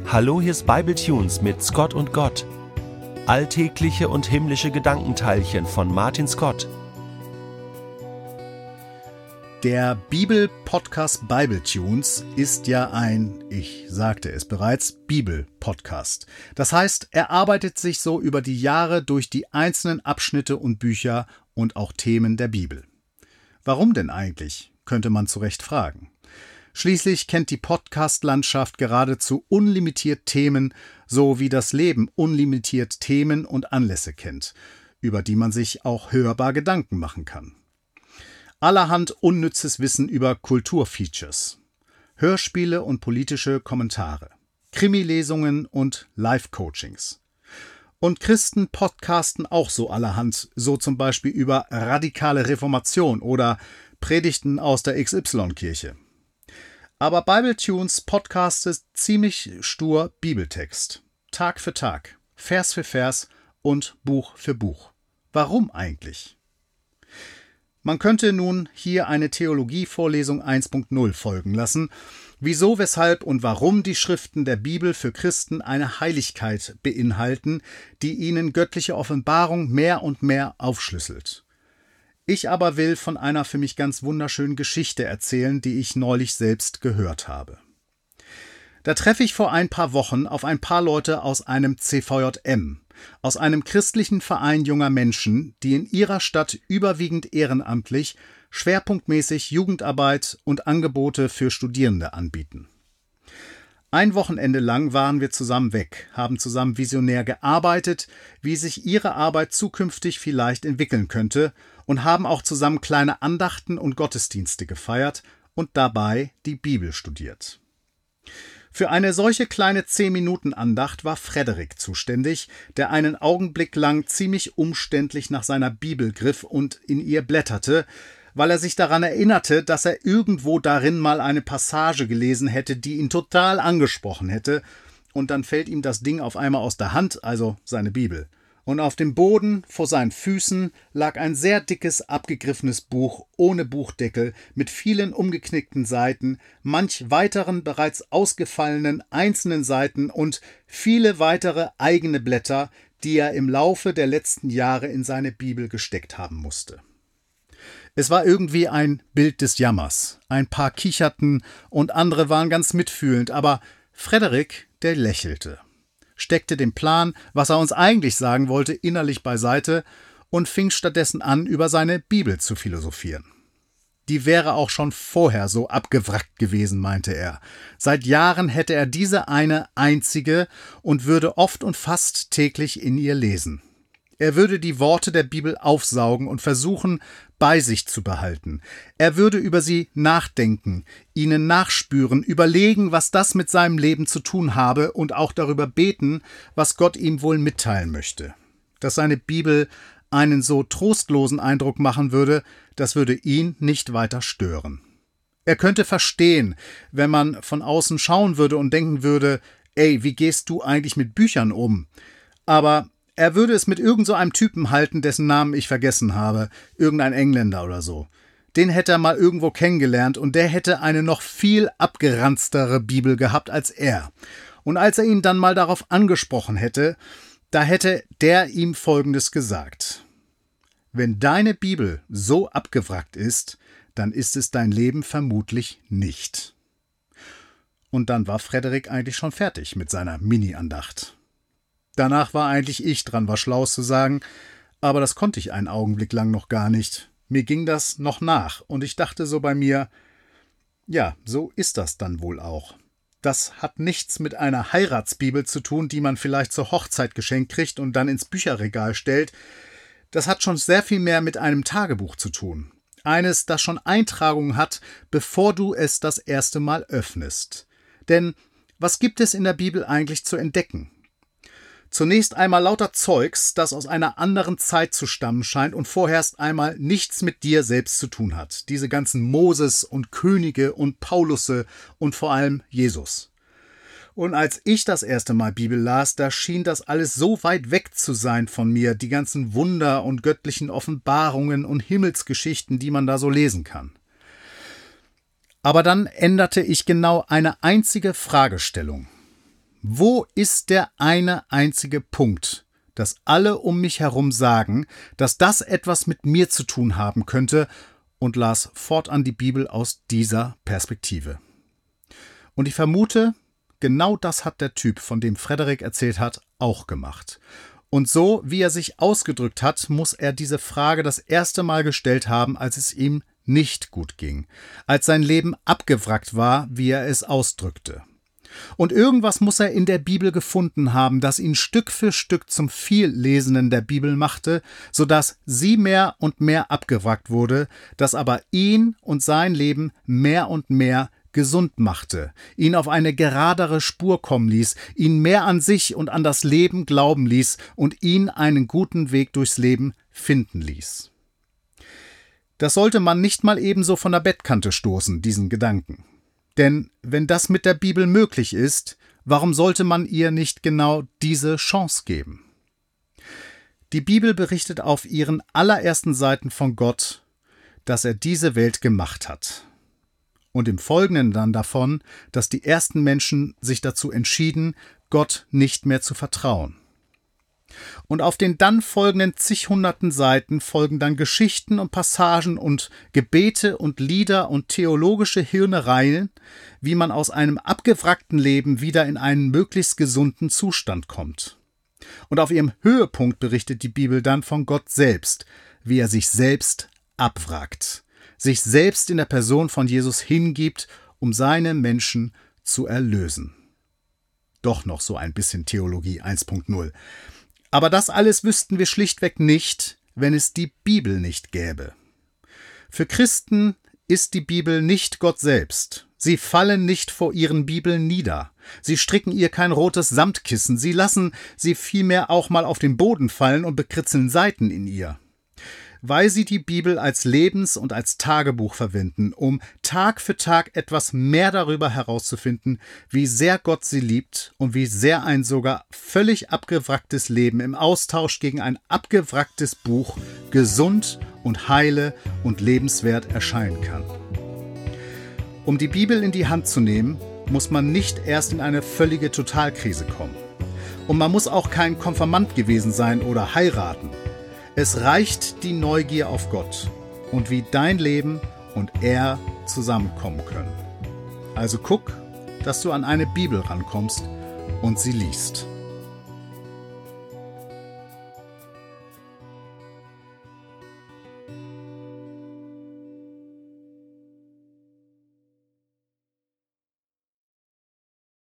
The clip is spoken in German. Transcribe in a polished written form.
Hallo, hier ist Bibletunes mit Scott und Gott. Alltägliche und himmlische Gedankenteilchen von Martin Scott. Der Bibel-Podcast Bibletunes ist ja ich sagte es bereits, Bibel-Podcast. Das heißt, er arbeitet sich so über die Jahre durch die einzelnen Abschnitte und Bücher und auch Themen der Bibel. Warum denn eigentlich, könnte man zu Recht fragen. Schließlich kennt die Podcast-Landschaft geradezu unlimitiert Themen, so wie das Leben unlimitiert Themen und Anlässe kennt, über die man sich auch hörbar Gedanken machen kann. Allerhand unnützes Wissen über Kulturfeatures, Hörspiele und politische Kommentare, Krimilesungen und Live-Coachings. Und Christen podcasten auch so allerhand, so zum Beispiel über radikale Reformation oder Predigten aus der XY-Kirche. Aber Bibletunes podcastet ziemlich stur Bibeltext. Tag für Tag, Vers für Vers und Buch für Buch. Warum eigentlich? Man könnte nun hier eine Theologievorlesung 1.0 folgen lassen, wieso, weshalb und warum die Schriften der Bibel für Christen eine Heiligkeit beinhalten, die ihnen göttliche Offenbarung mehr und mehr aufschlüsselt. Ich aber will von einer für mich ganz wunderschönen Geschichte erzählen, die ich neulich selbst gehört habe. Da treffe ich vor ein paar Wochen auf ein paar Leute aus einem CVJM, aus einem christlichen Verein junger Menschen, die in ihrer Stadt überwiegend ehrenamtlich, schwerpunktmäßig Jugendarbeit und Angebote für Studierende anbieten. Ein Wochenende lang waren wir zusammen weg, haben zusammen visionär gearbeitet, wie sich ihre Arbeit zukünftig vielleicht entwickeln könnte, und haben auch zusammen kleine Andachten und Gottesdienste gefeiert und dabei die Bibel studiert. Für eine solche kleine 10-Minuten-Andacht war Frederik zuständig, der einen Augenblick lang ziemlich umständlich nach seiner Bibel griff und in ihr blätterte, weil er sich daran erinnerte, dass er irgendwo darin mal eine Passage gelesen hätte, die ihn total angesprochen hätte, und dann fällt ihm das Ding auf einmal aus der Hand, also seine Bibel. Und auf dem Boden vor seinen Füßen lag ein sehr dickes, abgegriffenes Buch ohne Buchdeckel mit vielen umgeknickten Seiten, manch weiteren bereits ausgefallenen einzelnen Seiten und viele weitere eigene Blätter, die er im Laufe der letzten Jahre in seine Bibel gesteckt haben musste. Es war irgendwie ein Bild des Jammers. Ein paar kicherten und andere waren ganz mitfühlend, aber Frederik, der lächelte, steckte den Plan, was er uns eigentlich sagen wollte, innerlich beiseite und fing stattdessen an, über seine Bibel zu philosophieren. Die wäre auch schon vorher so abgewrackt gewesen, meinte er. Seit Jahren hätte er diese eine einzige und würde oft und fast täglich in ihr lesen. Er würde die Worte der Bibel aufsaugen und versuchen, bei sich zu behalten. Er würde über sie nachdenken, ihnen nachspüren, überlegen, was das mit seinem Leben zu tun habe und auch darüber beten, was Gott ihm wohl mitteilen möchte. Dass seine Bibel einen so trostlosen Eindruck machen würde, das würde ihn nicht weiter stören. Er könnte verstehen, wenn man von außen schauen würde und denken würde, ey, wie gehst du eigentlich mit Büchern um? Aber er würde es mit irgend so einem Typen halten, dessen Namen ich vergessen habe, irgendein Engländer oder so. Den hätte er mal irgendwo kennengelernt und der hätte eine noch viel abgeranztere Bibel gehabt als er. Und als er ihn dann mal darauf angesprochen hätte, da hätte der ihm Folgendes gesagt: Wenn deine Bibel so abgewrackt ist, dann ist es dein Leben vermutlich nicht. Und dann war Frederik eigentlich schon fertig mit seiner Mini-Andacht. Danach war eigentlich ich dran, was Schlaues zu sagen, aber das konnte ich einen Augenblick lang noch gar nicht. Mir ging das noch nach und ich dachte so bei mir, ja, so ist das dann wohl auch. Das hat nichts mit einer Heiratsbibel zu tun, die man vielleicht zur Hochzeit geschenkt kriegt und dann ins Bücherregal stellt. Das hat schon sehr viel mehr mit einem Tagebuch zu tun. Eines, das schon Eintragungen hat, bevor du es das erste Mal öffnest. Denn was gibt es in der Bibel eigentlich zu entdecken? Zunächst einmal lauter Zeugs, das aus einer anderen Zeit zu stammen scheint und vorerst einmal nichts mit dir selbst zu tun hat. Diese ganzen Moses und Könige und Paulusse und vor allem Jesus. Und als ich das erste Mal Bibel las, da schien das alles so weit weg zu sein von mir, die ganzen Wunder und göttlichen Offenbarungen und Himmelsgeschichten, die man da so lesen kann. Aber dann änderte ich genau eine einzige Fragestellung. Wo ist der eine einzige Punkt, dass alle um mich herum sagen, dass das etwas mit mir zu tun haben könnte, und las fortan die Bibel aus dieser Perspektive. Und ich vermute, genau das hat der Typ, von dem Frederik erzählt hat, auch gemacht. Und so, wie er sich ausgedrückt hat, muss er diese Frage das erste Mal gestellt haben, als es ihm nicht gut ging, als sein Leben abgewrackt war, wie er es ausdrückte. Und irgendwas muss er in der Bibel gefunden haben, das ihn Stück für Stück zum Viellesenden der Bibel machte, sodass sie mehr und mehr abgewrackt wurde, das aber ihn und sein Leben mehr und mehr gesund machte, ihn auf eine geradere Spur kommen ließ, ihn mehr an sich und an das Leben glauben ließ und ihn einen guten Weg durchs Leben finden ließ. Das sollte man nicht mal ebenso von der Bettkante stoßen, diesen Gedanken. Denn wenn das mit der Bibel möglich ist, warum sollte man ihr nicht genau diese Chance geben? Die Bibel berichtet auf ihren allerersten Seiten von Gott, dass er diese Welt gemacht hat. Und im Folgenden dann davon, dass die ersten Menschen sich dazu entschieden, Gott nicht mehr zu vertrauen. Und auf den dann folgenden zig hunderten Seiten folgen dann Geschichten und Passagen und Gebete und Lieder und theologische Hirnereien, wie man aus einem abgewrackten Leben wieder in einen möglichst gesunden Zustand kommt. Und auf ihrem Höhepunkt berichtet die Bibel dann von Gott selbst, wie er sich selbst abwrackt, sich selbst in der Person von Jesus hingibt, um seine Menschen zu erlösen. Doch noch so ein bisschen Theologie 1.0. Aber das alles wüssten wir schlichtweg nicht, wenn es die Bibel nicht gäbe. Für Christen ist die Bibel nicht Gott selbst. Sie fallen nicht vor ihren Bibeln nieder. Sie stricken ihr kein rotes Samtkissen. Sie lassen sie vielmehr auch mal auf den Boden fallen und bekritzeln Seiten in ihr. Weil sie die Bibel als Lebens- und als Tagebuch verwenden, um Tag für Tag etwas mehr darüber herauszufinden, wie sehr Gott sie liebt und wie sehr ein sogar völlig abgewracktes Leben im Austausch gegen ein abgewracktes Buch gesund und heile und lebenswert erscheinen kann. Um die Bibel in die Hand zu nehmen, muss man nicht erst in eine völlige Totalkrise kommen. Und man muss auch kein Konfirmand gewesen sein oder heiraten. Es reicht die Neugier auf Gott und wie dein Leben und er zusammenkommen können. Also guck, dass du an eine Bibel rankommst und sie liest.